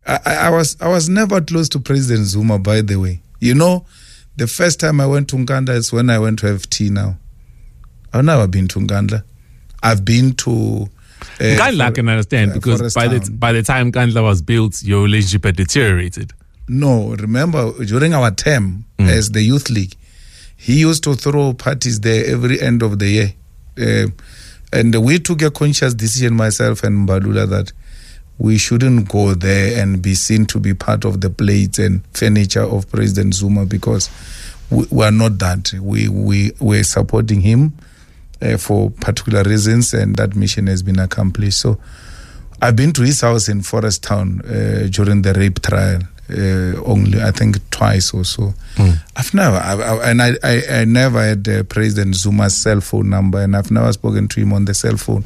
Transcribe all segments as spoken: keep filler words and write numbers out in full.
I, I was I was never close to President Zuma, by the way. You know, the first time I went to Nkandla is when I went to F T now. I've never been to Nkandla. I've been to... Uh, Nkandla I can understand, uh, because by the, by the time Nkandla was built, your relationship had deteriorated. No, remember, during our term mm. as the Youth League, he used to throw parties there every end of the year. Uh, and we took a conscious decision, myself and Mbalula, that we shouldn't go there and be seen to be part of the plates and furniture of President Zuma, because we, we are not that. We, we, we're supporting him uh, for particular reasons, and that mission has been accomplished. So I've been to his house in Forest Town uh, during the rape trial. Uh, only I think twice or so. Mm. I've never, I, I, and I, I, I never had uh, President Zuma's cell phone number, and I've never spoken to him on the cell phone.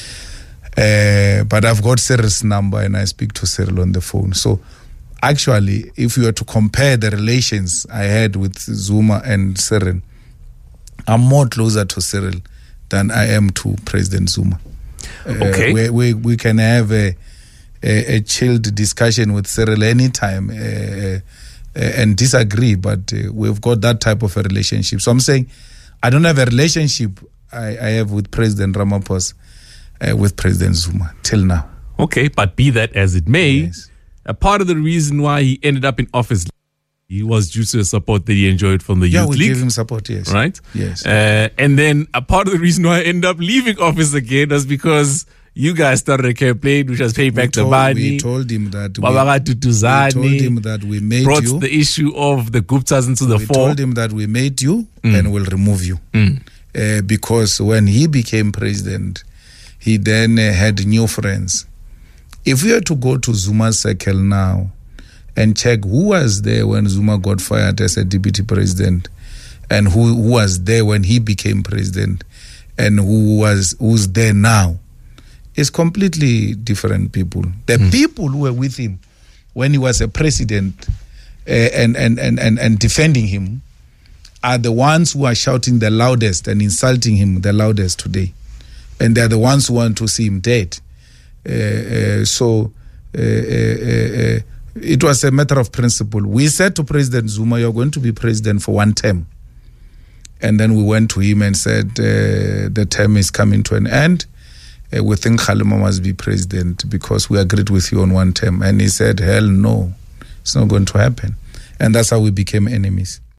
Uh, but I've got Cyril's number, and I speak to Cyril on the phone. So, actually, if you were to compare the relations I had with Zuma and Cyril, I'm more closer to Cyril than I am to President Zuma. Uh, okay, we, we we can have a. A, a chilled discussion with Cyril anytime uh, uh, and disagree, but uh, we've got that type of a relationship. So I'm saying I don't have a relationship I, I have with President Ramaphosa uh, with President Zuma till now. Okay, but be that as it may, yes. a part of the reason why he ended up in office, he was due to the support that he enjoyed from the yeah, Youth we League. gave him support, yes. Right? Yes. Uh, and then a part of the reason why I ended up leaving office again was because you guys started a campaign which was paying back to Bani. We told him that we, we told him that we made brought you. the issue of the Guptas into the we fore. We told him that we made you mm. and will remove you. Mm. Uh, because when he became president, he then uh, had new friends. If we were to go to Zuma's circle now and check who was there when Zuma got fired as a deputy president, and who, who was there when he became president, and who was who's there now, it's completely different people. The mm. people who were with him when he was a president uh, and, and, and, and, and defending him are the ones who are shouting the loudest and insulting him the loudest today. And they're the ones who want to see him dead. Uh, uh, so uh, uh, uh, it was a matter of principle. We said to President Zuma, you're going to be president for one term. And then we went to him and said, uh, the term is coming to an end. Uh, we think Kgalema must be president because we agreed with you on one term. And he said, hell no, it's not going to happen. And that's how we became enemies.